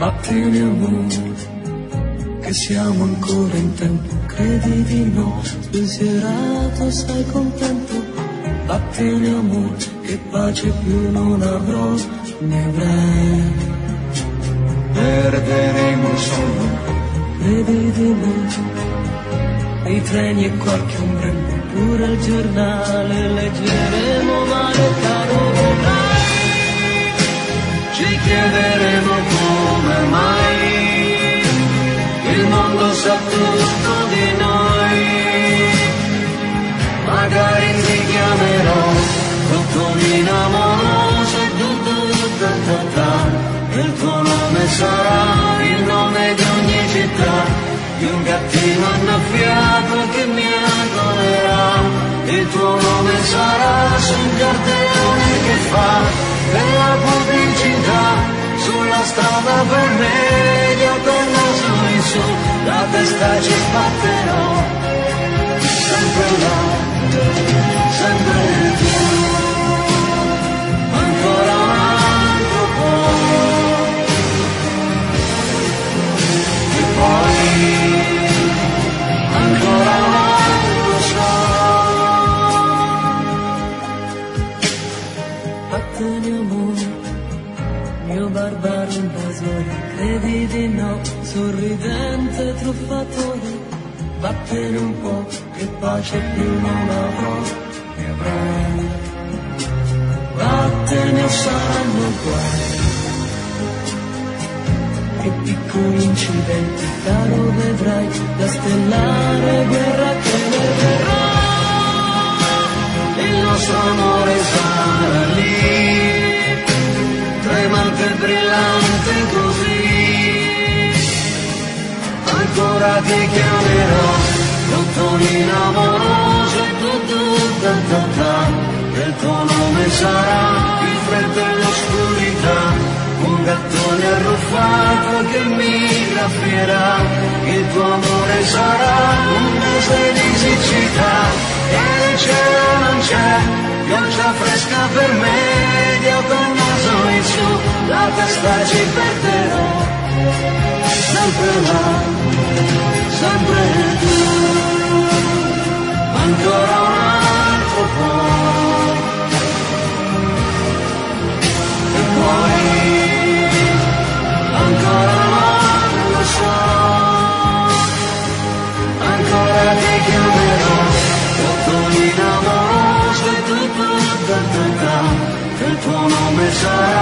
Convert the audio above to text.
Vattene amore, che siamo ancora in tempo, credi di no, spensierato sei contento. Vattene amore, che pace più non avrò, ne avrai. Perderemo il sonno, credi di me, i treni e qualche ombrello, pure il giornale leggeremo, ma lontano vedrai. Ci chiederemo come mai il mondo sa tutto di noi. Magari ti chiamerò dottorino amoroso e il tuo nome sarà il nome di ogni città, di un gattino annaffiato che mi agolerà. Il tuo nome sarà sul cartellone che fa della pubblicità, sulla strada per me, con il naso in su, la testa ci sbatterò, sempre là, sempre tu, ancora un altro po', e poi ancora un altro so. Vattene amore, mio barbaro invasore, credi di no, sorridente truffatore. Vattene un po', che pace più non avrò, ne avrai. Vattene o saranno guai e piccoli incidenti, caro vedrai, la stellare guerra che ne verrà. Il nostro amore sarà lì, tremante e brillante così. Ancora ti chiamerò dottorino amoroso e il tuo nome sarà il freddo e l'oscurità, un gattone arruffato che mi graffierà. Il tuo amore sarà un mese di siccità e il cielo non c'è, pioggia fresca per me, io col naso in su, la testa ci perderò, sempre là, sempre tu, ancora un altro po', e poi ancora non lo so, ancora ti chiamerò dottorino amoroso e che il tuo nome sarà